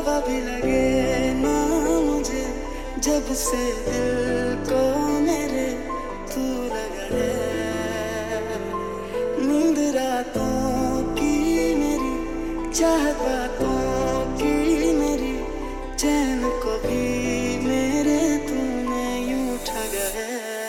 हवा भी लगे ना मुझे, जब से दिल को मेरे तू लगा है। नींद रातों की मेरी, चाहत बातों की मेरी, चैन को भी मेरे तूने यूं ठगा है।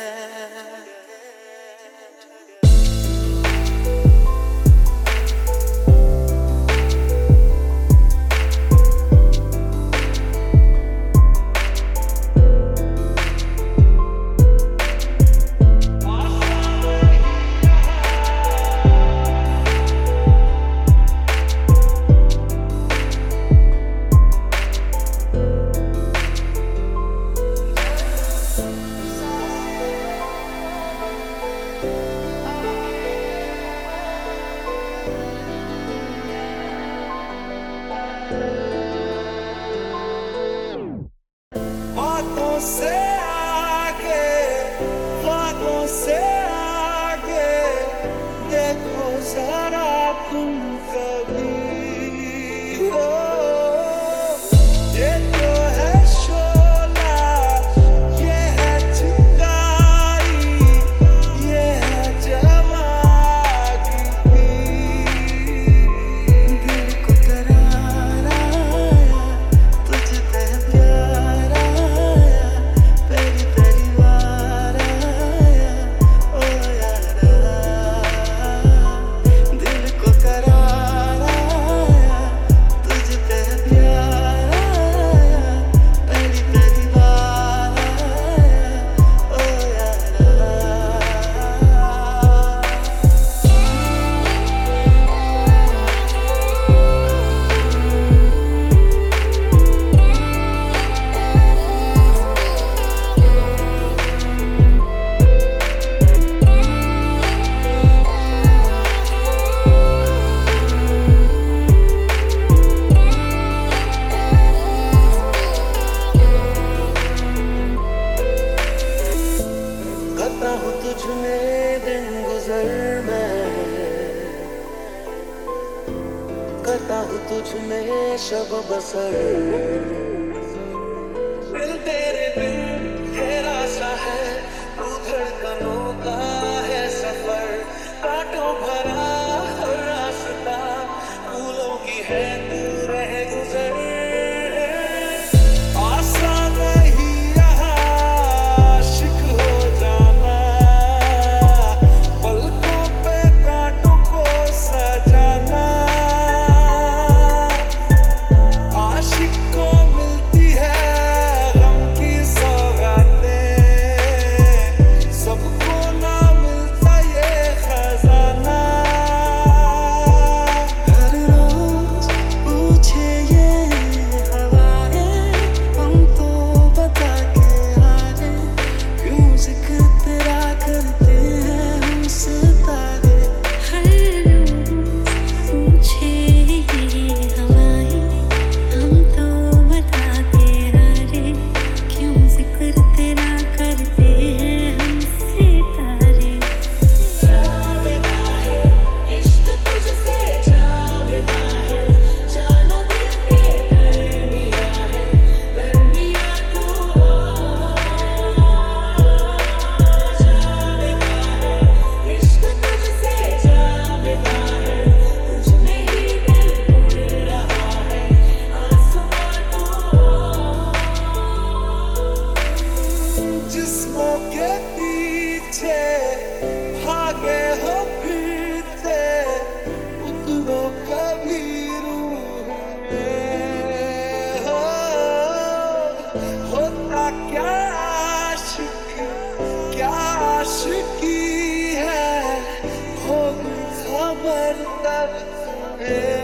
बातों से आगे, बातों से आगे, देखो जरा तुम कभी हो। ये तो है शोला, ये है चिंगारी, ये है जवानी। दिल को करार आया, तुझ पे प्यार आया, पहली पहली बार आया, ओ यारा। दिल को करार आया, तुझ पे प्यार आया, पहली पहली बार आया, ओ यारा। करता हूँ तुझ में दिन गुजर मैं, करता हूँ तुझ में शब बसर। दिल तेरे बिन तेरा सा है, तू धड़कनों का है सफर। कांटों भरा हर रास्ता, फूलों की है तू रह गुजर। आसान नहीं यहाँ आशिक हो जाना, पलकों पे कांटों को सजाना। आशिक को मिलती है गम की सौगातें, सबको ना मिलता ये खजाना। हर रोज पूछे ये हवाएं, हम तो बता के हारे, क्यों जिक्र तेरा करते हैं हम सितारे। हर रोज पूछे ये हवाएं, हम तो बताते हारे, क्यों जिक्र तेरा करते हैं हम सितारे। जावेदा है इश्क तुझसे, जावेदा है जानो दिल पे दरमिया है, दरमिया तू हो। जावेदा है इश्क तुझसे, जावेदा है तुझ में ही दिल उड़ रहा है, आसमां तू हो। जिस्मों के पीछे भागे हो फिरते, उतरो कभी रूह में हो। होता क्या आशिक, क्या आशिकी है, हो खबर तब